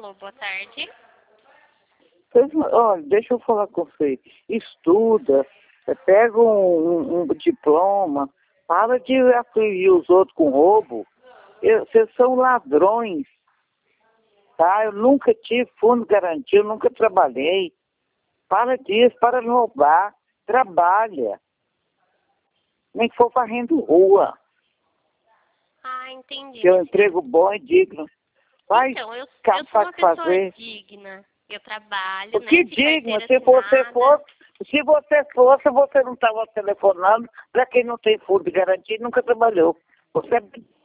Alô, boa tarde. Olha, deixa eu falar com você. Estuda, pega um diploma, para de afligir os outros com roubo. Vocês são ladrões, tá? Eu nunca tive fundo de garantia, eu nunca trabalhei. Para disso, para de roubar. Trabalha. Nem que for varrendo rua. Ah, entendi. Que é um emprego bom e digno. Vai Então, eu sou caçar uma que pessoa fazer. digna. Eu trabalho, O né? que de digno? carteira Se você assinada. fosse, você não estava telefonando para quem não tem fundo de garantia e nunca trabalhou. Você é